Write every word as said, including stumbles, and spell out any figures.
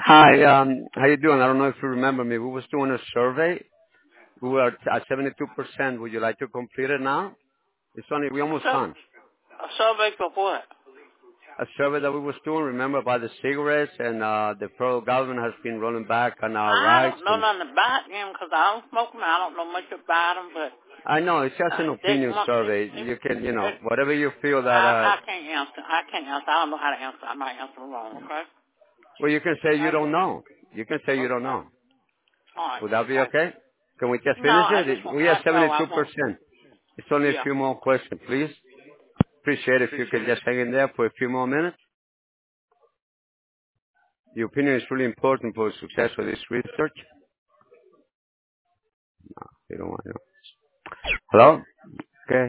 Hi, um, how you doing? I don't know if you remember me. We was doing a survey. We were at seventy-two percent. Would you like to complete it now? It's only, we almost So, done. a survey for what? A survey that we was doing, remember, about the cigarettes and uh, the federal government has been rolling back on our I rights. don't know And nothing about them because I don't smoke them. I don't know much about them, but I know it's just uh, an they opinion want, survey. if, You can, you know, if, whatever you feel that, uh, I, I can't answer. I can't answer. I don't know how to answer. I might answer wrong, okay? well, you can say you I, don't know. You can say you don't okay. know. All right, Would that be okay. okay? Can we just No, finish I just it? want, We have I, no, I seventy-two want, percent. It's only a yeah. few more questions, please. Appreciate it if you could just hang in there for a few more minutes. Your opinion is really important for the success of this research. You don't want to. Hello?